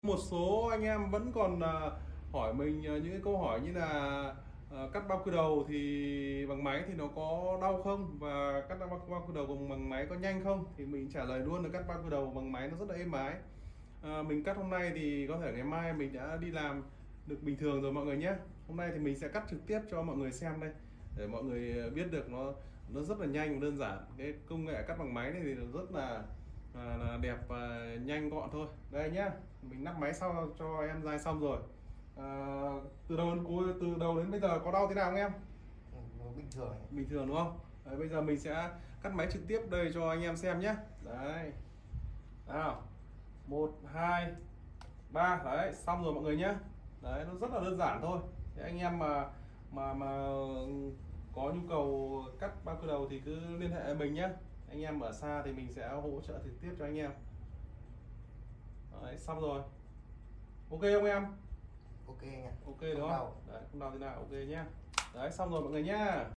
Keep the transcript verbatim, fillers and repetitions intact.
Một số anh em vẫn còn à, hỏi mình à, những cái câu hỏi như là à, cắt bao quy đầu thì bằng máy thì nó có đau không, và cắt bao bao quy đầu bằng bằng máy có nhanh không, thì mình trả lời luôn là cắt bao quy đầu bằng máy nó rất là êm ái. À, mình cắt hôm nay thì có thể ngày mai mình đã đi làm được bình thường rồi mọi người nhé. Hôm nay thì mình sẽ cắt trực tiếp cho mọi người xem đây, để mọi người biết được nó nó rất là nhanh và đơn giản. Cái công nghệ cắt bằng máy này thì rất là à, là đẹp và nhanh gọn thôi. Đây nhá, mình lắp máy sau cho em dai xong rồi. à, từ đầu đến cuối, từ đầu đến bây giờ có đau thế nào không em? Ừ, bình thường. Bình thường đúng không? Đấy, bây giờ mình sẽ cắt máy trực tiếp đây cho anh em xem nhé. Đấy, nào, một hai ba, đấy xong rồi mọi người nhé. Đấy, nó rất là đơn giản thôi. Thế anh em mà mà mà có nhu cầu cắt bao cơ đầu thì cứ liên hệ với mình nhé. Anh em ở xa thì mình sẽ hỗ trợ trực tiếp cho anh em. Đấy, xong rồi. Ok không em? Ok anh ạ. Ok Không đúng không? đau. Đấy, không đau thế nào, ok nhá. Đấy, xong rồi mọi người nhá.